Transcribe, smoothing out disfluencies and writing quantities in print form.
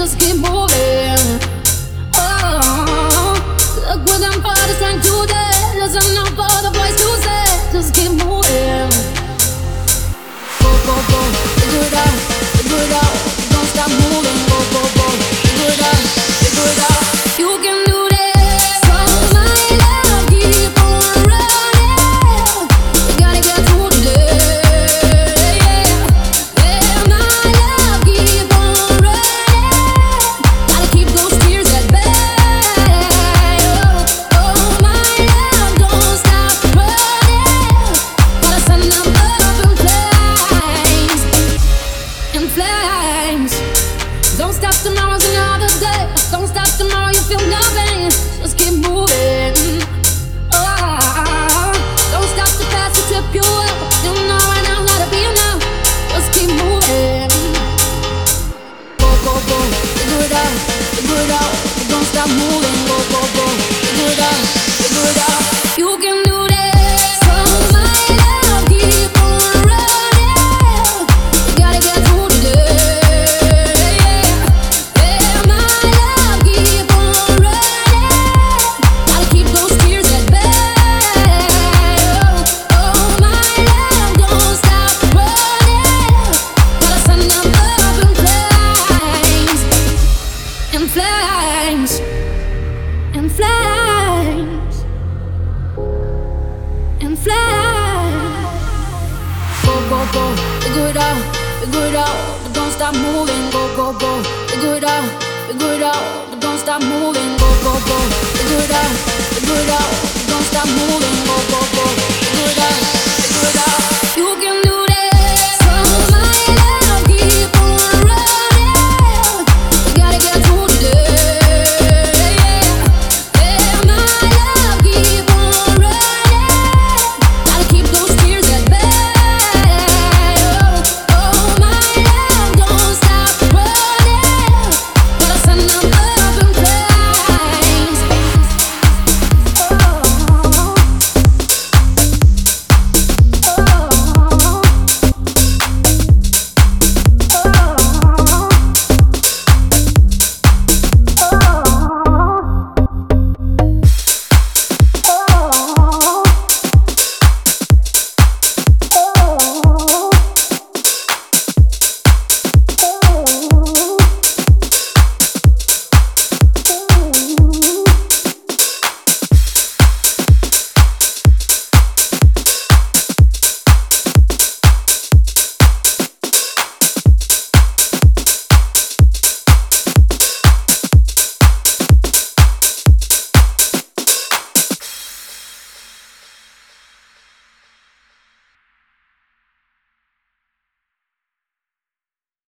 just keep moving. Oh, look what them fathers trying to do. Listen up for the voice to say, just keep moving. Go, go, go, figure it out, figure it out. Don't stop moving. Go, go, go, figure it out, figure it out. You can do this. So my love, keep on running. You gotta get through today. Yeah, my love, keep on running. Gotta keep those tears at bay. Oh, my love, don't stop running. Gotta send them up in flames, in flames. Don't stop, tomorrow's another day. Don't stop, tomorrow you feel nothing. Just keep moving. Oh, don't stop the past to trip you up. You know right now how to be enough. Just keep moving. Go, go, go, figure it out, figure it out. Don't stop moving. Go, go, go, figure it out, figure it out. You can do this. So my love, keep on running. You gotta get through today. Yeah, my love, keep on running. Gotta keep those tears at bay. Oh, my love, don't stop running. Gotta send them up in flames, in flames, in flames, in flames. Go, go, go, figure it out, figure it out. But don't stop moving. Go, go, go, figure it out, figure it out. But don't stop moving. Go, go, go, figure it out, figure it out. But don't stop moving. Go, go, go, figure it out.